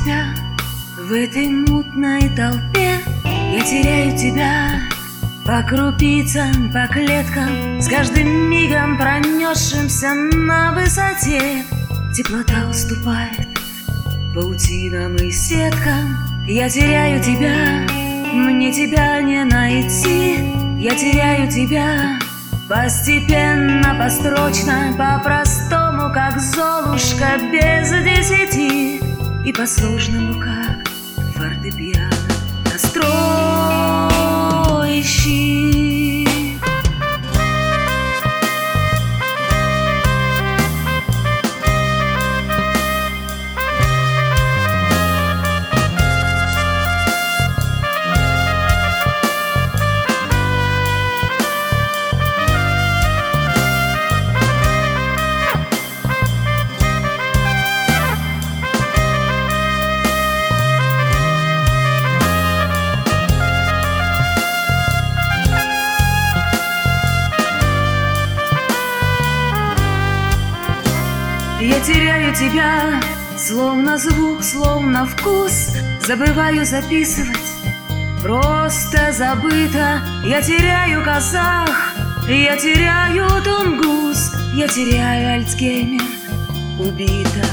тебя в этой мутной толпе. Я теряю тебя по крупицам, по клеткам, с каждым мигом пронесшимся на высоте. Теплота уступает паутинам и сеткам. Я теряю тебя, мне тебя не найти. Я теряю тебя постепенно, построчно, по-простому, как Золушка без 10. И по-сложному, как фортепиано настройщик. Я теряю тебя, словно звук, словно вкус. Забываю записывать, просто забыто. Я теряю казах, я теряю тунгус. Я теряю Альцгеймер, убита,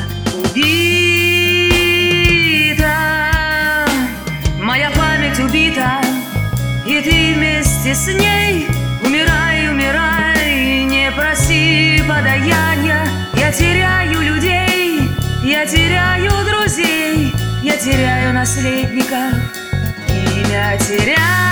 убита. Моя память убита, и ты вместе с ней. Умирай, умирай, не проси подаяния. Я теряю людей, я теряю друзей, я теряю наследников, имя теряю.